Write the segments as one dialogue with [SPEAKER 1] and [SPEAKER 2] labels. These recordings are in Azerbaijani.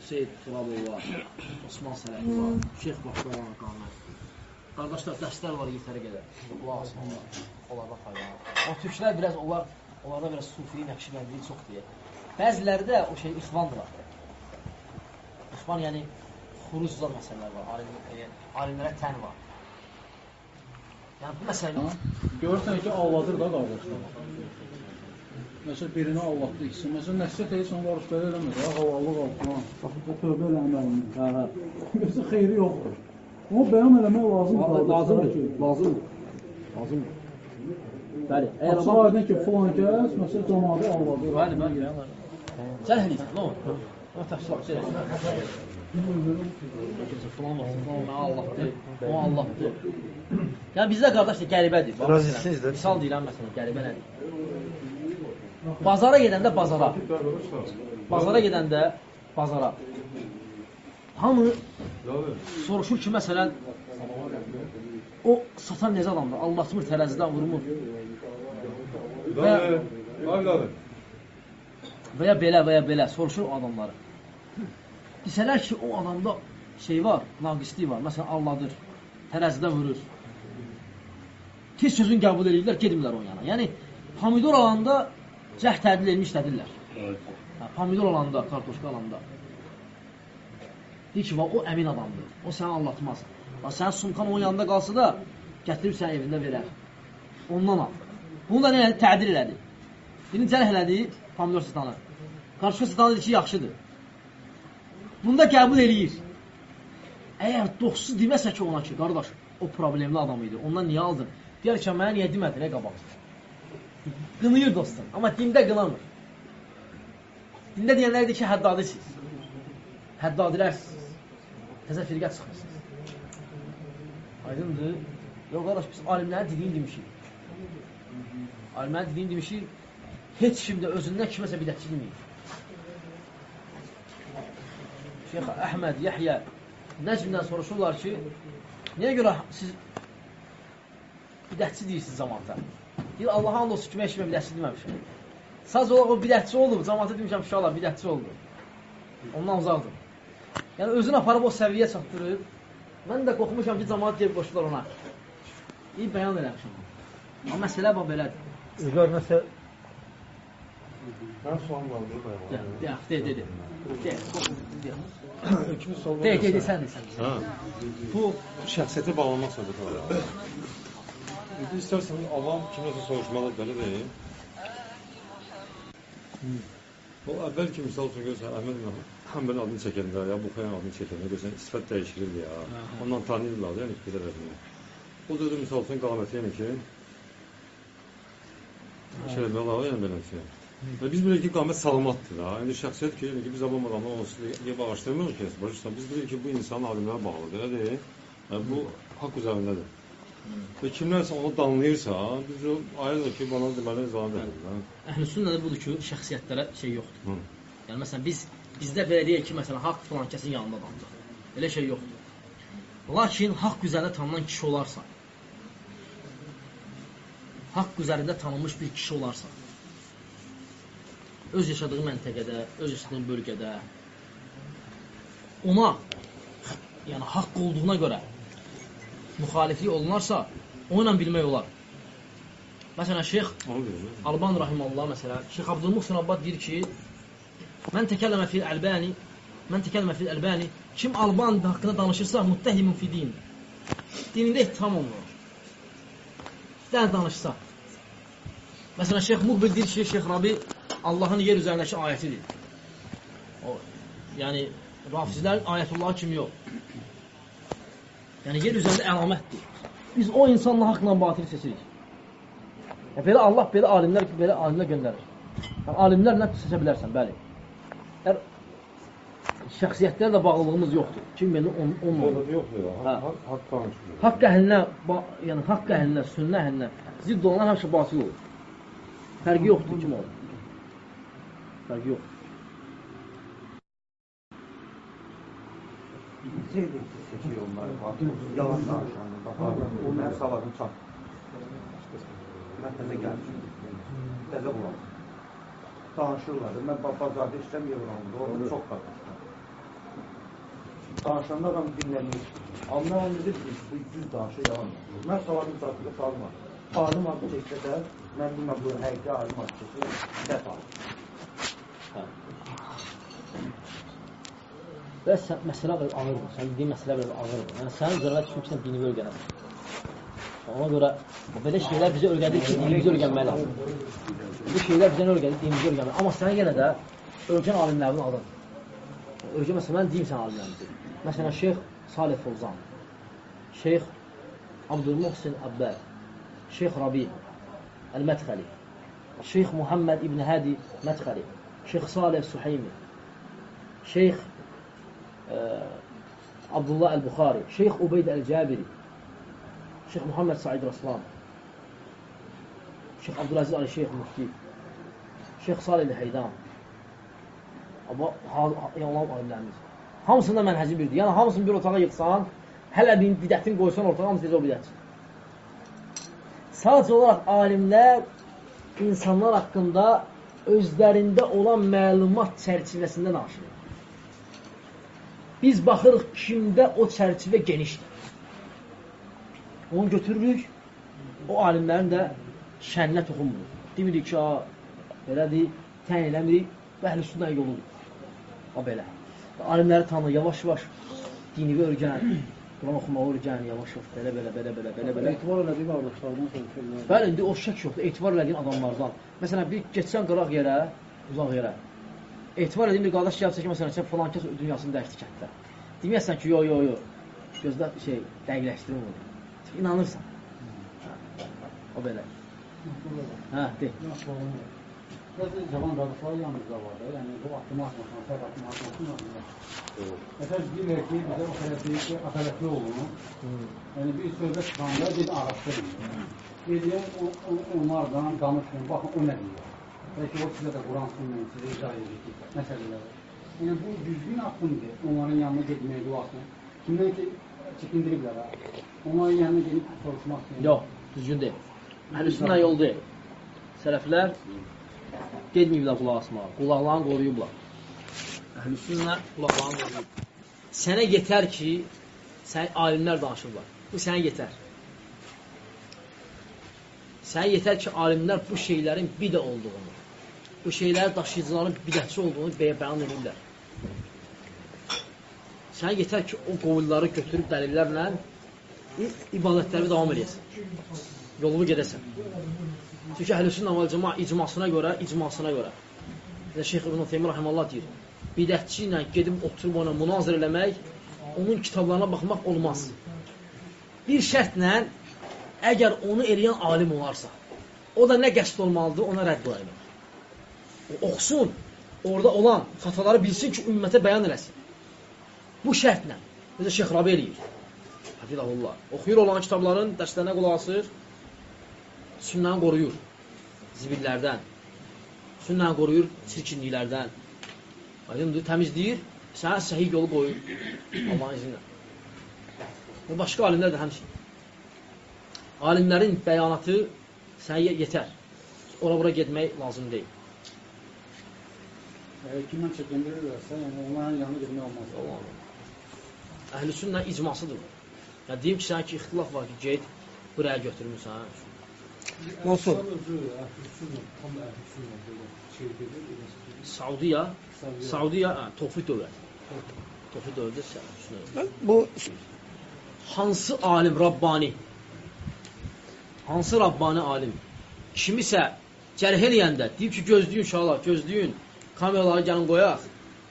[SPEAKER 1] Hüseyin Turabov var, Osman Sələfi var, Şeyx Başqalan Qanlar. Qardaşlar, dərslər var yetəri qədər. Qulaq asmalar, onlarda fayda var. O türklər biraz, onlarda biraz sufi, nəqşibəndiliyi çox deyək. Bəziləri də o şey ixvandırlar. İxvan, yəni xuruzlar məsələlər var, alimlərə tən var. Yəni bu məsələ...
[SPEAKER 2] Görürsən ki, ağladır da qardaşlar. Məsələn, birini ağlatdı ikisi. Məsələn, nəsiyyət edirsən, var üstədə eləmir. Havallı qalxılan, tövbə eləməliyim. Məsələn, xeyri yoxdur. Onu bəyan eləmək lazımdır.
[SPEAKER 1] Lazımdır. Bəli.
[SPEAKER 2] Açıq aydın ki, filan kəs, məsələn, cəmaatı ağladır.
[SPEAKER 1] Bəli. Sən həlifə, nə olur? O təfsir filan var, Allahdır, o Allahdır. Yəni bizdə qardaş qəribədir. Misal deyirəm məsələn, qəribə nədir? Bazara gedəndə bazara. Hamı soruşur ki, məsələn, o satan necə adamdır? Allahçımır, tərəzidən vurmur. Və ya belə soruşur o adamları. Desələr ki, o adamda şey var, naqisliyi var. Məsələn, Allahdır, tərəzidən vurur. Tez sözün qəbul edirlər, gedmirlər o yana. Yəni, pomidor alanda cəhd tədil edilmiş dədirlər. Pomidor alanda, kartoşka alanda. Deyir ki, o əmin adamdır, o səni anlatmaz. Sənin sumkan onun yanında qalsa da, gətirib səni evində verər. Ondan al. Bunu da nə elədi? Tədil elədi. Birini cərh elədi, pomidor satanı. Kartoşka satanı dedi ki, yaxşıdır. Bunu da qəbul eləyir. Əgər doxsuz deməsə ki ona ki, qardaş, o problemli adam idi, ondan niyə aldın? Deyər ki, mənə niyə demədin, nə qabaq? Qınıyır dostum, amma dində qınamır. Dində deyənlər deyir ki, həddadisiniz. Həddadilərsiniz. Təzə firqət çıxırsınız. Aydındır. Yox, qardaş, biz alimlərin dediyini demişik. Alimlərin dediyini demişik, heç kim də özündən kiməsə bidətçi deməyir. Şeyx Əhməd, Yəhyə, Nəcmdən soruşurlar ki, niyə görə siz bidətçi deyirsiniz cəmaata? Deyir, Allaha and olsun ki, mən bidətçi deməmişim. Sadəcə olaraq o bidətçi oldu, cəmaata demişəm, uşaqlar, bidətçi oldu. Ondan uzaqdır. Yəni, özünü aparıb o səviyyə çatdırıb, mən də qorxmuşam ki, cəmaat deyib qoşdular ona. İyi bəyan eləmişim. Amma məsələ bu belədir.
[SPEAKER 3] Özlər məsələ... Mən sualım qaldı, bəyan.
[SPEAKER 1] De, sən.
[SPEAKER 3] Bu şəxsiyyətə bağlanmaq söhbəti var. İstərsən, Allah kimləsə soruşmalı belə deyil. O əvvəl ki, misal üçün görürsən, Əhməd Həmbəlin adını çəkəndə, ya Buxayan adını çəkəndə görürsən, sifət dəyişirirdi ya. Ondan tanıyırlar, yəni qədər əvvəl. O da misal üçün qaməti, yəni ki, şeylər var, yəni belə şey. Və biz bilirik ki, qamət salamatdır da. İndi şəxsiyyət ki, biz abam adamlar onsuz bağışdırmıyoruz ki, biz bilirik ki, bu insanın alimlərə bağlıdır, elə deyil. Bu haqq üzərindədir. Və kimlərsə onu danlayırsa, biz o ayırdır ki, bana deməli izah verir.
[SPEAKER 1] Əhlüsünnədə budur ki, şəxsiyyətlərə şey yoxdur. Yəni, məsələn, bizdə belə deyək ki, məsələn, haqq filan kəsin yanında adamdır. Belə şey yoxdur. Lakin haqq üzərində tanınan kişi olarsa, haqq üzərində tanınmış bir kişi olarsa, öz yaşadığı məntəqədə, öz yaşadığı bölgədə ona, yəni haqq olduğuna görə müxaliflik olunarsa, onunla bilmək olar. Məsələn, Şeyx Alban Rahiməllah, məsələn, Şeyx Abdülmuhsin Abbad deyir ki, mən təkəlləmə fil əlbəni, kim Alban haqqında danışırsa, müttəhimun fi din. Dinində ittiham olunur. Dən danışsa. Məsələn, Şeyx Muqbil deyir ki, Şeyx Rabi Allahın yer üzərindəki ayətidir. Yəni, rafizlərin ayətullahı kimi yox. Yəni, yer üzərində əlamətdir. Biz o insanla haqla batili seçirik. Belə Allah, belə alimlər göndərir. Yəni, alimlərlə seçə bilərsən, bəli. Şəxsiyyətlərlə bağlılığımız yoxdur. Kim bilir, onun olur. Haqq əhlinə, sünnə əhlinə zidd olanlar həmişə batil olur. Fərqi yoxdur, kim olur? Fərqi yoxdur.
[SPEAKER 4] Bilseydik ki, seçiyor onları, yalan danışanı, onların savadını çat. Mən təzə gəlmişim, təzə bulam. Danışırlar, mən bazarda işləməyəm, orada çox qardaşlar. danışanda adam dinlənir. Amma mən onu dedim ki, bu düz danışır, yalan. Mən savadı müsafiqə salma. Alim adı çəksə də, mən bilməm, bu həqiqi alim adı çəksə, səhv alır.
[SPEAKER 1] Və məsələ biraz ağırdır. Sən dediyin məsələ biraz ağırdır. Yəni, sənin üzərində kimsə dini öyrənəmir. Ona görə belə şeylər bizə öyrədir ki, dinimizi öyrənmək lazım. Bu şeylər bizə öyrədir, dinimizi öyrənmək. Amma sən yenə də ölkən alimlərinin adıdır. Ölkə məsələn, mən deyim sən alimlərimizi. Məsələn, Şeyx Salih Fovzan, Şeyx Abdülmuhsin Abbər, Şeyx Rabi Əl-Mədxəli, Şeyx Muhammed İbn Hadi Mədxəli, Şeyx Salih Suheymi, Şeyx Abdullah Əl-Buxari, Şeyx Ubeyd Əl-Cəbiri, Şeyx Muhammed Said Raslan, Şeyx Abdülaziz Ali Şeyx Müfti, Şeyx Salih Heydan. Amma yalan alimlərimiz. Hamısında mənhəci birdir. Yəni, hamısını bir otağa yıxsan, hələ bir bidətin qoysan ortağa, hamısı tez o bidətçi. Sadəcə olaraq alimlər insanlar haqqında özlərində olan məlumat çərçivəsində danışır. Biz baxırıq kimdə o çərçivə genişdir. Onu götürürük, o alimlərin də şəninə toxunmuyor. Demirik ki, belədir, təyin eləmirik və əhlüsünnə yoludur. O belə. Alimləri tanı, yavaş-yavaş dini öyrən, Quran oxumağı öyrən, yavaş-yavaş, belə.
[SPEAKER 2] Etibar elədiyi qardaşlardan soruşurlar.
[SPEAKER 1] Bəli, indi o şək yoxdur, etibar elədiyin adamlardan. Məsələn, bir geçsən qıraq yerə, uzaq yerə. Etibar edin bir qardaş gəlsə ki, məsələn, falan kəs dünyasını dəyişdi kənddə. Deməyəsən ki, yo, gözdə dəqiqləşdirin bunu. İnanırsan. O belə. Hə, deyil.
[SPEAKER 2] Bəzi cavan qardaşlar yanımızda var da, yəni bu atımı atmasın, səhv atımı atmasın. Məsələn, deyirlər ki, bizə o tərəf deyir ki, ədalətli olun. Yəni bir sözə çıxanda bir araşdırın. Deyir, onlardan danışın, baxın, o nə deyir. Bəlkə o sizə də Quran sünnəni sizə icra edir ki, məsələləri. Yəni bu düzgün addımdır, onların yanına gedməyə duasın. Kimdən ki, çəkindiriblər ha. Onların yanına gedib soruşmaq.
[SPEAKER 1] Yox, düzgün deyil. Əhlüsünnə yol deyil. Sələflər gedməyiblər qulaq asmağa. Qulaqlarını qoruyublar. Əhlüsünnə qulaqlarını qoruyub. Sənə yetər ki, alimlər danışırlar. Bu sənə yetər. Sənə yetər ki, alimlər bu şeylərin bidə olduğunu, bu şeyləri daşıyıcıların bidətçi olduğunu bəyan edirlər. Sənə yetər ki, o qovulları götürüb dəlillərlə ibadətləri davam edəsən. Yolunu gedəsən. Çünki Əhlüsünnə vəl Cəmaə icmasına görə, Şeyx İbn Teymiyyə rahimehullah deyir, bidətçi ilə gedib oturub ona münazir eləmək, onun kitablarına baxmaq olmaz. Bir şərtlə, əgər onu eləyən alim olarsa, o da nə qəsd olmalıdır, ona rədd olayım. O oxusun, orada olan fatvaları bilsin ki, ümmətə bəyan eləsin. Bu şərtlə, necə Şeyx Rabi eləyir. Hafizahullah. Oxuyur olan kitabların dərslərinə qulaq asır, sünnəni qoruyur zibillərdən, sünnəni qoruyur çirkinliklərdən. Aydındır, təmizləyir, sənə səhih yolu qoyur Allahın izinlə. Və başqa alimlər də həmçinin. Alimlərin bəyanatı sənə yetər. Ora-bura getmək lazım deyil.
[SPEAKER 2] Kimdən çəkindirirlərsə, yəni onların yanına getmək olmaz.
[SPEAKER 1] Əhlüsünnə icmasıdır. Yəni, deyim ki, sənə ki, ixtilaf var ki, get, buraya götürmürsən.
[SPEAKER 5] Olsun.
[SPEAKER 1] Saudiya, Tofiq dövləti. Tofiq dövləti
[SPEAKER 5] Bu
[SPEAKER 1] hansı alim, Rabbani? Hansı Rabbani alim? Kimisə cərh eləyəndə, deyib ki, gözləyin uşaqlar, gözləyin, kameraları gəlin qoyaq,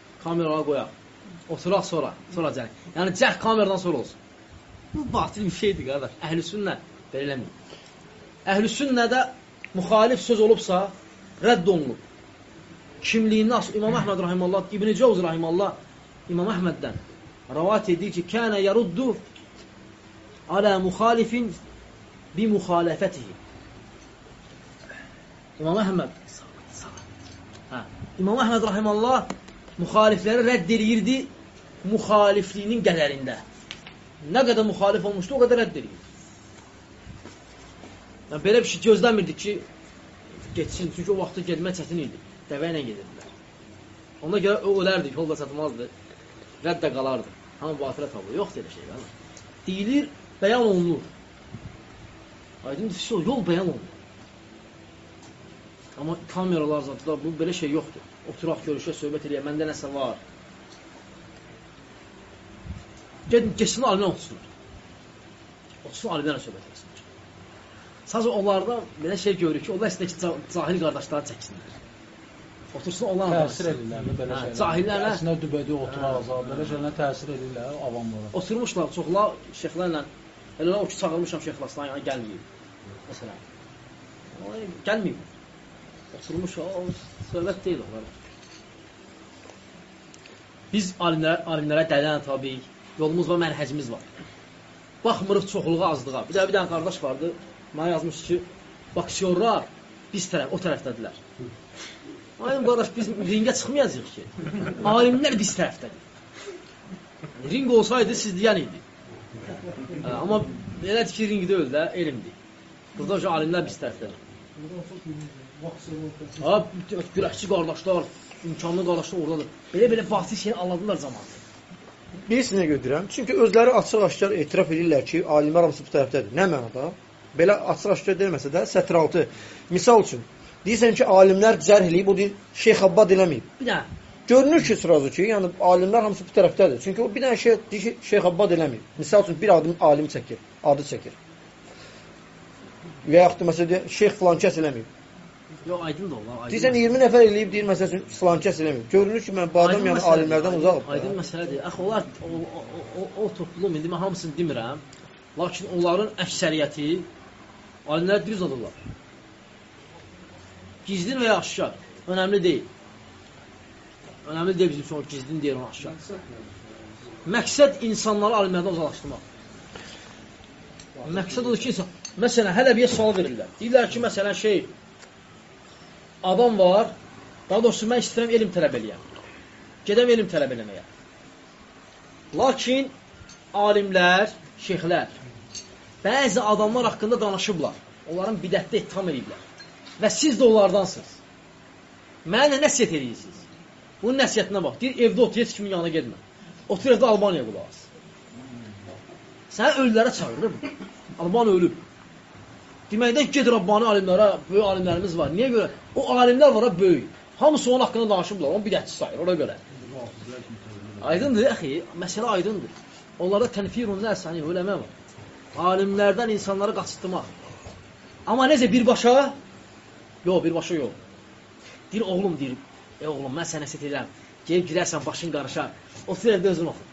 [SPEAKER 1] oturaq sonra cərh. Yəni, cərh kameradan sonra olsun. Bu batil bir şeydir, qardaş. Əhlüsünnə belə eləməyib. Əhlüsünnədə müxalif söz olubsa, rədd olunub. Kimliyindən asıl İmam Əhməd rahiməllah, İbn-i Cəvz rahiməllah İmam Əhməddən rəvat edir ki, kənə yaruddu alə müxalifin bi müxalifətihi. İmam Əhməd rahiməllah müxalifləri rədd edirdi müxalifliyinin qədərində. Nə qədər müxalif olmuşdu, o qədər rədd edirdi. Yəni, belə bir şey gözləmirdik ki, geçsin. Çünki o vaxtda gedmək çətin idi. Dəvə ilə gedirdilər. Ona görə o ölərdi, yolda çatmazdı. Rədd də qalardı. Hamı batılə tapılır. Yoxdur elə şey. Deyilir, bəyan olunur. Aydın yol bəyan olunur. Amma kameralar zatında bu belə şey yoxdur. Oturaq, görüşə, söhbət eləyək, məndə nəsə var. Geçsin alimlər otursunlar. Otursun alimlərlə söhbət etsinlər. Sadəcə onlardan belə şey görürük ki, onlar istəyək cahil qardaşları çəksinlər. Otursun onlarla
[SPEAKER 2] təsir edirlər belə şeylər.
[SPEAKER 1] Cahillərlə
[SPEAKER 2] Əslində dübədi oturaq, belə şeylərlə təsir edirlər avamlara.
[SPEAKER 1] Oturmuşlar çoxlar şeyxlərlə. Elə o ki çağırmışam şeyxlasından yana gəlməyib. Məsələn. Gəlməyib. Oturmuş o söhbət deyil onlar. Biz alimlərə dələn tabi yolumuz var, mənhəcimiz var. Baxmırıq çoxluğa, azlığa. Bir dənə qardaş vardı, mənə yazmış ki, boksyorlar biz tərəf, o tərəfdədirlər. Ayın qardaş, biz ringə çıxmayacaq ki. Alimlər biz tərəfdədir. Ring olsaydı siz deyən idi. Amma elədir ki, ring deyil də, elmdir. Burada ki, alimlər biz tərəfdədir. Güləşçi qardaşlar, imkanlı qardaşlar oradadır. Belə basit şeyi anladılar zamanı.
[SPEAKER 5] Birisinə götürəm. Çünki özləri açıq-aşkar etiraf edirlər ki, alimlər hamısı bu tərəfdədir. Nə mənada? Belə açıq-aşkar deməsə də, sətr altı. Misal üçün, deyirsən ki, alimlər cərh eləyib, o deyir, Şeyx Abbad eləməyib.
[SPEAKER 1] Bir dənə.
[SPEAKER 5] Görünür ki, sırası ki, yəni alimlər hamısı bu tərəfdədir. Çünki o bir dənə şey deyir ki, Şeyx Abbad eləməyib. Misal üçün, bir alim çəkir, adı çəkir. Və yaxud da, məsələn, deyir, Şeyx filan kəs eləməyib.
[SPEAKER 1] Yox, aydın da olar.
[SPEAKER 5] Deyirsən, 20 nəfər eləyib, deyir, məsəl üçün, filan kəs eləməyib. Görünür ki, mən bu adam yəni alimlərdən uzaqdır.
[SPEAKER 1] Aydın məsələdir. Axı, onlar, o toplum, indi mən hamısını demirəm, lakin onların əksəriyyəti alimlər düz adırlar. Gizlin və ya aşkar, önəmli deyil. Önəmli deyil bizim üçün o gizlin deyil, onu aşkar. Məqsəd insanları alimlərdən uzaqlaşdırmaq. Məqsəd odur ki, məsələn, hələ bir sual verirlər. Deyirlər ki, məsələn, adam var, daha doğrusu mən istəyirəm elm tələb eləyəm. Gedəm elm tələb eləməyə. Lakin alimlər, şeyxlər bəzi adamlar haqqında danışıblar. Onların bidətdə ittiham ediblər. Və siz də onlardansınız. Mənə nəsiyyət edirsiniz. Bunun nəsiyyətinə bax. Deyir, evdə otur, heç kimin yanına gedmə. Otur evdə Almaniya qulaq as. Səni ölülərə çağırır bu. Almaniya ölüb. Deməkdən ki, ged Rabbani alimlərə, böyük alimlərimiz var. Niyə görə? O alimlər var, böyük. Hamısı onun haqqında danışıblar, onu bidətçi sayır, ona görə. Aydındır, əxi, məsələ aydındır. Onlarda tənfirun nəsəni, öləmə var. Alimlərdən insanları qaçırtmaq. Amma necə, birbaşa? Yox, birbaşa yox. Deyir, oğlum, deyir, oğlum, mən sənə nəsiyyət edirəm. Gelib girərsən, başın qarışar. Otur evdə özün oxu.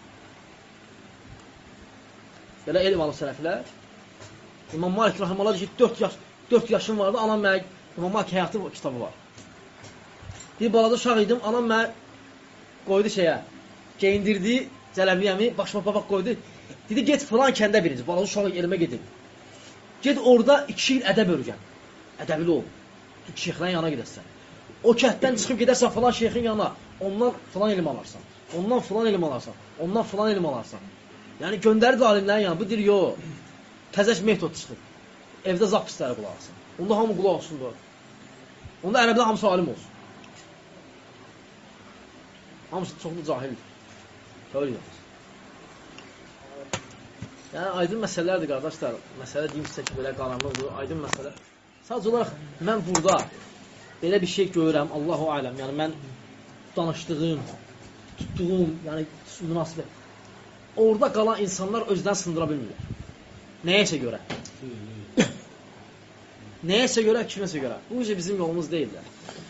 [SPEAKER 1] Belə elm alıb sələflər. İmam Malik Rahimullah deyir ki, 4 yaşım vardı, anam mənə, İmam Malik həyatı kitabı var. Bir balaca uşaq idim, anam mənə qoydu geyindirdi, cələbliyəmi, başıma papaq qoydu. Dedi, get filan kəndə birinci, balaca uşaq elmə gedib. Get orada 2 il ədəb örgən. Ədəbli ol. Şeyxlərin yanına gedəsən. O kənddən çıxıb gedərsən filan şeyxin yanına, ondan filan elm alarsan. Ondan filan elm alarsan. Ondan filan elm alarsan. Yəni göndərir alimlərin yanına, bu deyir, yox. Təzəş metod çıxır. Evdə zapistləri qulaq alsın. Onda hamı qulaq olsun da. Onda ərəbdə hamısı alim olsun. Hamısı çoxlu cahildir. Öyle yox. Yəni, aydın məsələlərdir, qardaşlar. Məsələ deyim sizə ki, belə qaranlıqdır, aydın məsələ. Sadəcə olaraq, mən burada belə bir şey görürəm, Allahu aləm. Yəni, mən danışdığım, tutduğum, yəni, münasibət. Orada qalan insanlar özdən sındıra bilmirlər. Nəyəsə görə. Nəyəsə görə, kiməsə görə. Bu isə bizim yolumuz deyildir.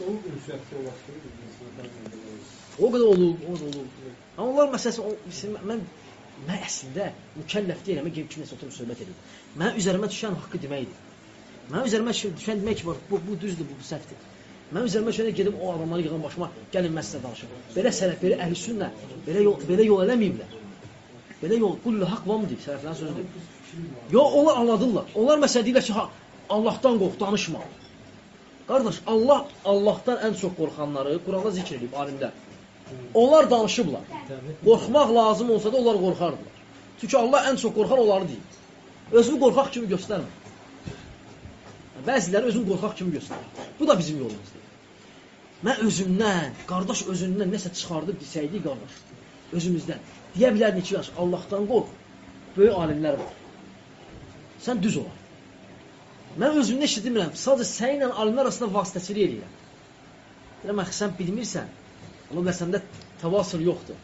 [SPEAKER 1] O qədər olur, o qədər olur. Amma onlar məsələsi, mən əslində mükəlləf deyiləm, mən kiməsə oturub söhbət edim. Mən üzərimə düşən haqqı deməkdir. Mən üzərimə düşən demək ki, bu düzdür, bu səhvdir. Mən üzərimə düşən gedim o adamları yığın başıma, gəlin mən sizə danışım. Belə sələf, belə əhl-i-sünnə, belə yol eləməyiblər. Belə yol, qullu haqq var mı deyib, sələflərin sözüdür. Yox, onlar anladırlar. Onlar məsələ deyirlər ki, Allahdan qorx, danışma. Qardaş, Allahdan ən çox qorxanları Quranda zikr edib, alimlər. Onlar danışıblar. Qorxmaq lazım olsa da onlar qorxardılar. Çünki Allah ən çox qorxan onları deyib. Özünü qorxaq kimi göstərmir. Bəziləri özünü qorxaq kimi göstərir. Bu da bizim yolumuzdur. Mən özümdən, qardaş özündən nəsə çıxardıb desəydik, qardaş. özümüzdən. Deyə bilərdin ki, yaş, Allahdan qorx. Böyük alimlər var. Sən düz olar. Mən özümdə eşitmirəm. Sadəcə səninlə alimlər arasında vasitəçilik edirəm. Deyirəm, axı sən bilmirsən. Amma və səndə təvasül yoxdur.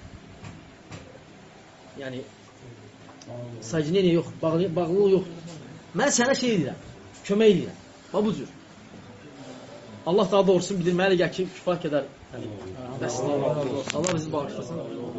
[SPEAKER 1] Yəni, saciniyyə yox, bağlılıq yoxdur. Mən sənə şey edirəm, kömək edirəm. Bax bu cür. Allah daha doğrusunu bilir, mənə gəl ki, kifayət qədər bəs Allah bizi bağışlasın.